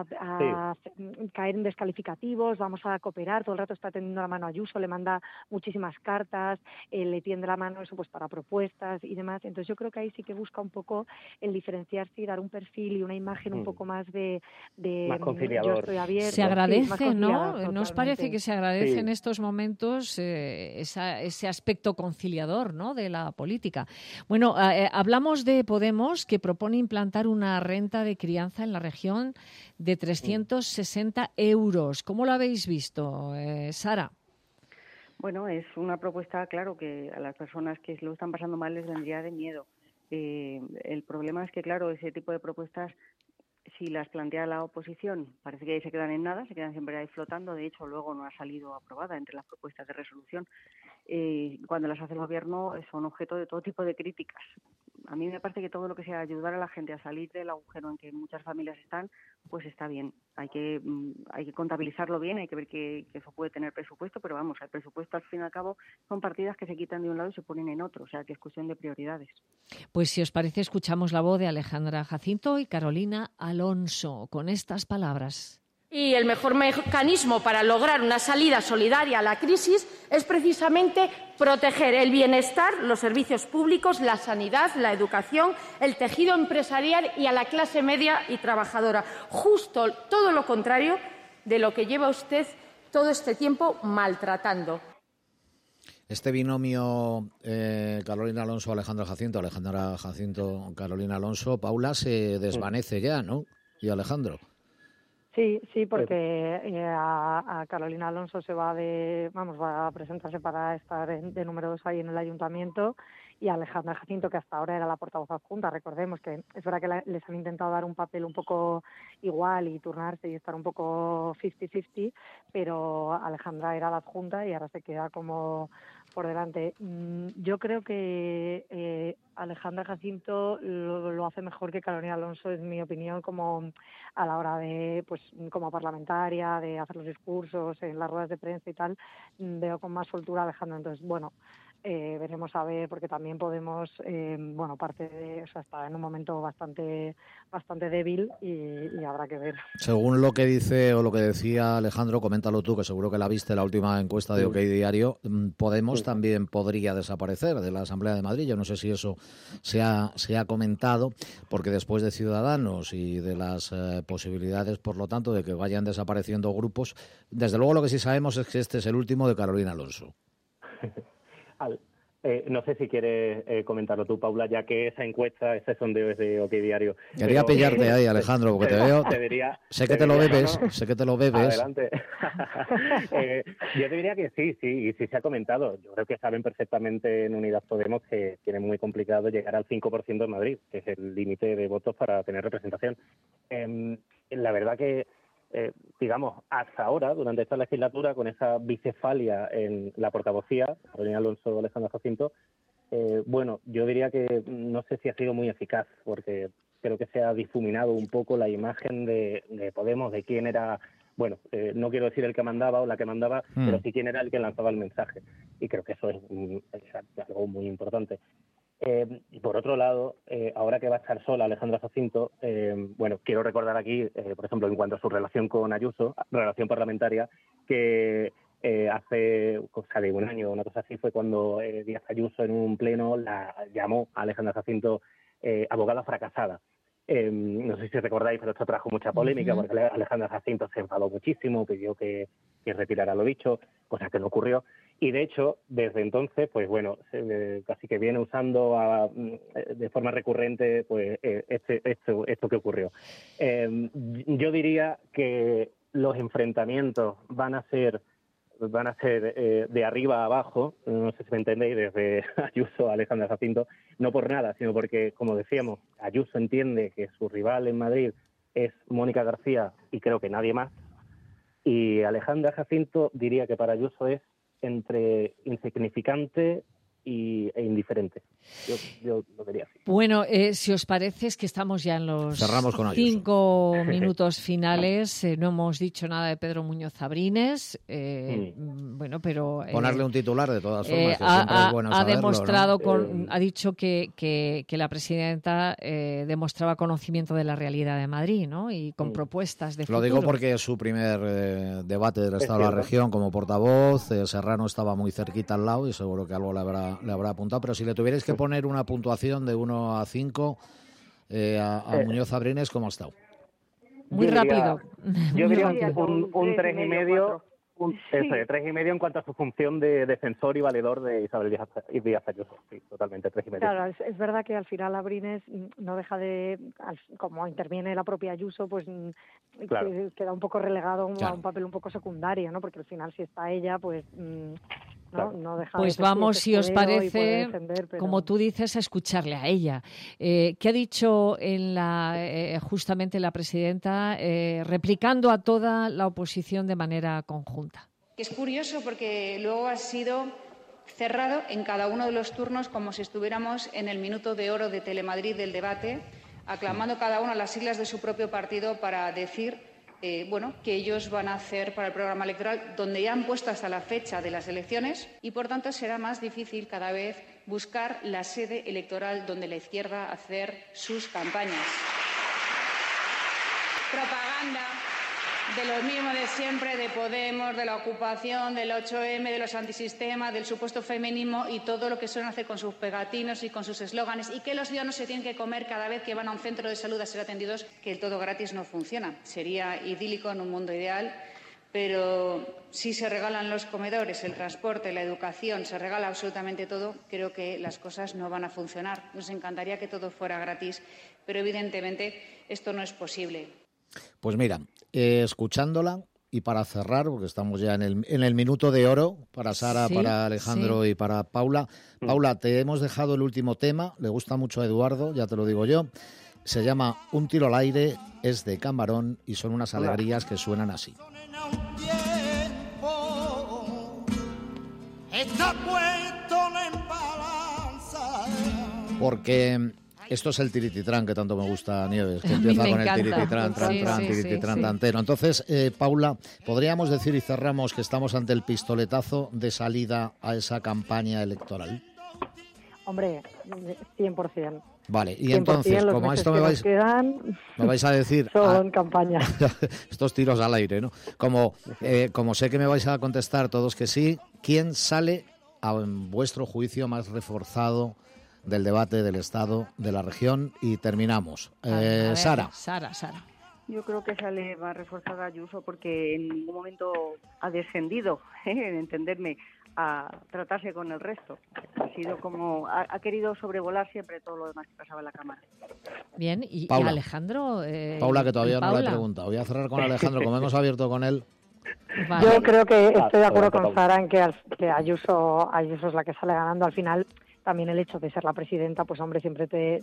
caer en descalificativos, vamos a cooperar, todo el rato está tendiendo la mano a Ayuso, le manda muchísimas cartas, le tiende la mano eso pues para propuestas y demás. Entonces yo creo que ahí sí que busca un poco el diferenciarse y dar un perfil y una imagen un poco más de más conciliador. Yo estoy abierto. Se agradece, ¿no? ¿No os parece que se agradece en estos momentos ese aspecto conciliador, ¿no?, de la política? Bueno, hablamos de Podemos, que propone implantar una renta de crianza en la región de 360 euros. ¿Cómo lo habéis visto, Sara? Bueno, es una propuesta, claro, que a las personas que lo están pasando mal les vendría de miedo. El problema es que, claro, ese tipo de propuestas, si las plantea la oposición, parece que ahí se quedan en nada, se quedan siempre ahí flotando. De hecho, luego no ha salido aprobada entre las propuestas de resolución. Cuando las hace el Gobierno son objeto de todo tipo de críticas. A mí me parece que todo lo que sea ayudar a la gente a salir del agujero en que muchas familias están, pues está bien. Hay que contabilizarlo bien, hay que ver que eso puede tener presupuesto, pero vamos, el presupuesto al fin y al cabo son partidas que se quitan de un lado y se ponen en otro, o sea que es cuestión de prioridades. Pues si os parece, escuchamos la voz de Alejandra Jacinto y Carolina Alonso con estas palabras. Y el mejor mecanismo para lograr una salida solidaria a la crisis es precisamente proteger el bienestar, los servicios públicos, la sanidad, la educación, el tejido empresarial y a la clase media y trabajadora. Justo todo lo contrario de lo que lleva usted todo este tiempo maltratando. Este binomio Carolina Alonso, Alejandra Jacinto, Carolina Alonso, Paula, se desvanece ya, ¿no? Y Alejandro. Sí, porque a Carolina Alonso va a presentarse para estar de número 2 ahí en el ayuntamiento, y a Alejandra Jacinto, que hasta ahora era la portavoz adjunta. Recordemos que es verdad que les han intentado dar un papel un poco igual y turnarse y estar un poco 50-50, pero Alejandra era la adjunta y ahora se queda como por delante. Yo creo que Alejandra Jacinto lo hace mejor que Carolina Alonso, en mi opinión, como a la hora de, pues como parlamentaria, de hacer los discursos en las ruedas de prensa y tal. Veo con más soltura a Alejandra. Entonces, bueno, veremos a ver, porque también Podemos, está en un momento bastante débil y habrá que ver. Según lo que dice o lo que decía Alejandro, coméntalo tú, que seguro que la viste, la última encuesta de OK Diario, Podemos también podría desaparecer de la Asamblea de Madrid. Yo no sé si eso se ha comentado, porque después de Ciudadanos y de las posibilidades, por lo tanto, de que vayan desapareciendo grupos, desde luego lo que sí sabemos es que este es el último de Carolina Alonso. No sé si quieres comentarlo tú, Paula, ya que ese sondeo es de OK Diario. Quería pillarte ahí, Alejandro, porque te veo. Sé que te lo bebes. Adelante. Yo te diría que sí, y sí se ha comentado. Yo creo que saben perfectamente en Unidas Podemos que tiene muy complicado llegar al 5% en Madrid, que es el límite de votos para tener representación. La verdad que hasta ahora, durante esta legislatura, con esa bicefalia en la portavocía, Carolina Alonso, Alejandra Jacinto, yo diría que no sé si ha sido muy eficaz, porque creo que se ha difuminado un poco la imagen de Podemos, de quién era, no quiero decir el que mandaba o la que mandaba, pero sí quién era el que lanzaba el mensaje. Y creo que eso es algo muy importante. Y por otro lado, ahora que va a estar sola Alejandra Jacinto, quiero recordar aquí, por ejemplo, en cuanto a su relación con Ayuso, relación parlamentaria, que hace cosa de un año, una cosa así, fue cuando Díaz Ayuso en un pleno la llamó a Alejandra Jacinto abogada fracasada. No sé si recordáis, pero esto trajo mucha polémica, porque Alejandra Jacinto se enfadó muchísimo, pidió que retirara lo dicho, cosa que no ocurrió. Y de hecho, desde entonces, casi que viene usando de forma recurrente esto que ocurrió. Yo diría que los enfrentamientos van a ser de arriba a abajo, no sé si me entendéis, desde Ayuso a Alejandra Jacinto, no por nada, sino porque, como decíamos, Ayuso entiende que su rival en Madrid es Mónica García y creo que nadie más, y Alejandra Jacinto diría que para Ayuso es entre insignificante e indiferente. Yo lo diría así. Bueno, si os parece, es que estamos ya en los 5 minutos finales. No hemos dicho nada de Pedro Muñoz Abrines. Pero ponerle un titular de todas formas, que siempre es bueno saberlo, ha demostrado, ¿no? Ha dicho que la presidenta demostraba conocimiento de la realidad de Madrid, ¿no? Y con propuestas de futuro. Lo digo porque es su primer debate del Estado de la región como portavoz. Serrano estaba muy cerquita al lado y seguro que algo le habrá apuntado, pero si le tuvierais que poner una puntuación de 1 a 5 a Muñoz Abrines, ¿cómo ha estado? Muy rápido. Yo diría un 3,5, 3,5 en cuanto a su función de defensor y valedor de Isabel Díaz Ayuso. Sí, totalmente, 3,5. Claro, es verdad que al final Abrines no deja de, como interviene la propia Ayuso, pues queda un poco relegado a un papel un poco secundario, ¿no? Porque al final si está ella, pues ¿no? No deja pues de vamos, decir si que os te veo y puede parece, defender, pero... como tú dices, a escucharle a ella. ¿Qué ha dicho justamente la presidenta, replicando a toda la oposición de manera conjunta? Es curioso porque luego ha sido cerrado en cada uno de los turnos como si estuviéramos en el minuto de oro de Telemadrid del debate, aclamando cada uno las siglas de su propio partido para decir que ellos van a hacer para el programa electoral, donde ya han puesto hasta la fecha de las elecciones y, por tanto, será más difícil cada vez buscar la sede electoral donde la izquierda hacer sus campañas. Propaganda de lo mismo de siempre, de Podemos, de la ocupación, del 8M, de los antisistemas, del supuesto feminismo y todo lo que suelen hacer con sus pegatinos y con sus eslóganes, y que los ciudadanos se tienen que comer cada vez que van a un centro de salud a ser atendidos, que el todo gratis no funciona. Sería idílico en un mundo ideal, pero si se regalan los comedores, el transporte, la educación, se regala absolutamente todo, creo que las cosas no van a funcionar. Nos encantaría que todo fuera gratis, pero evidentemente esto no es posible. Pues mira, escuchándola y para cerrar, porque estamos ya en el minuto de oro para Sara, para Alejandro y para Paula. Paula, te hemos dejado el último tema, le gusta mucho a Eduardo, ya te lo digo yo. Se llama Un tiro al aire, es de Camarón y son unas alegrías que suenan así. Está puesto en balanza. Porque esto es el tirititrán que tanto me gusta, Nieves, que empieza con el tirititrán, tran, tantero. Entonces, Paula, podríamos decir y cerramos que estamos ante el pistoletazo de salida a esa campaña electoral. Hombre, 100%. Vale, y entonces, como esto me vais a decir... Son campaña. Estos tiros al aire, ¿no? Como sé que me vais a contestar todos que sí, ¿quién sale, en vuestro juicio, más reforzado del debate del Estado, de la región? Y terminamos. Sara. Sara. Yo creo que sale más reforzada Ayuso porque en ningún momento ha descendido, en entenderme, a tratarse con el resto. Ha sido como... Ha querido sobrevolar siempre todo lo demás que pasaba en la Cámara. Bien, y Paula. Alejandro... Paula, que todavía no le he preguntado. Voy a cerrar con Alejandro, como hemos abierto con él. Vale. Yo creo que estoy de acuerdo con Sara en que Ayuso es la que sale ganando. Al final, también el hecho de ser la presidenta, pues hombre, siempre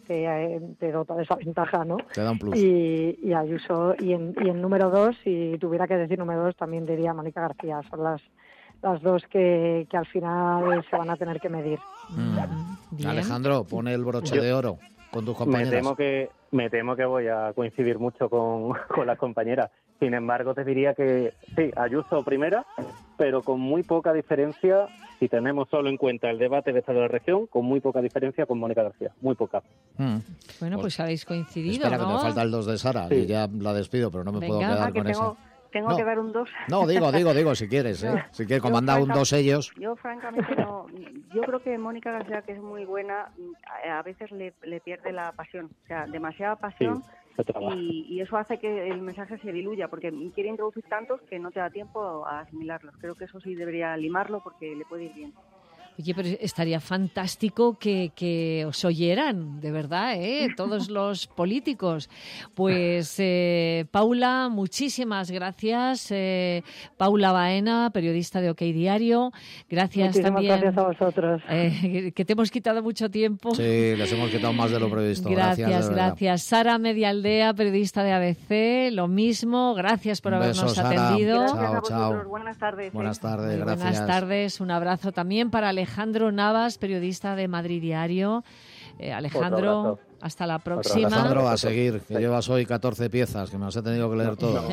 te dota de esa ventaja, ¿no? Te da un plus. Y Ayuso, y en número 2, si tuviera que decir número 2, también diría Mónica García. Son las dos que al final se van a tener que medir. Alejandro, pone el broche de oro con tus compañeras. Me temo que voy a coincidir mucho con las compañeras. Sin embargo, te diría que sí, Ayuso primera, pero con muy poca diferencia, si tenemos solo en cuenta el debate de Estado de la región, con muy poca diferencia con Mónica García, muy poca. Bueno, pues habéis coincidido, espera, ¿no? que me falta el 2 de Sara, y ya la despido, pero no me puedo quedar con eso. Tengo que dar un 2. No, digo, si quieres, ¿eh? Si quieres, como han dado un 2 ellos. Yo, francamente, no. Yo creo que Mónica García, que es muy buena, a veces le pierde la pasión. O sea, demasiada pasión. Sí, y eso hace que el mensaje se diluya, porque quiere introducir tantos que no te da tiempo a asimilarlos. Creo que eso sí debería limarlo porque le puede ir bien. Oye, pero estaría fantástico que os oyeran, de verdad, todos los políticos. Pues, Paula, muchísimas gracias. Paula Baena, periodista de OK Diario. Gracias muchísimas también. Gracias a vosotros. Que te hemos quitado mucho tiempo. Sí, les hemos quitado más de lo previsto. Gracias. Sara Medialdea, periodista de ABC, lo mismo. Gracias por habernos Sara. atendido. Chao. Buenas tardes. Buenas tardes, gracias. Buenas tardes. Un abrazo también para Alejandro Navas, periodista de Madrid Diario. Alejandro, hasta la próxima. Alejandro, a seguir, que llevas hoy 14 piezas, que me las he tenido que leer todo.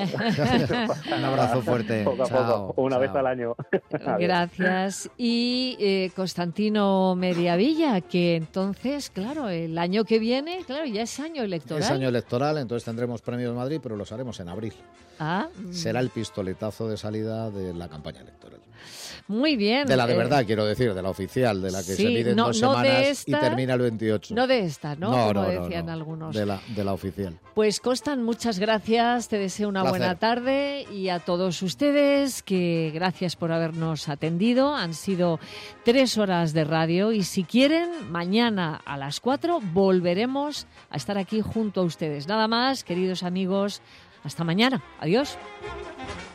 Un abrazo fuerte. Poco a poco, una vez al año. Gracias. Y Constantino Mediavilla, que entonces, claro, el año que viene, claro, ya es año electoral. Es año electoral, entonces tendremos premios en Madrid, pero los haremos en abril. Será el pistoletazo de salida de la campaña electoral. Muy bien. De la de verdad, quiero decir, de la oficial, de la que se mide en 2 semanas y termina el 28. No de esta, ¿no? Como decían no. algunos. De la oficial. Pues, Constan, muchas gracias. Te deseo una buena tarde. Y a todos ustedes, que gracias por habernos atendido. Han sido 3 horas de radio. Y si quieren, mañana a las 4 volveremos a estar aquí junto a ustedes. Nada más, queridos amigos. Hasta mañana. Adiós.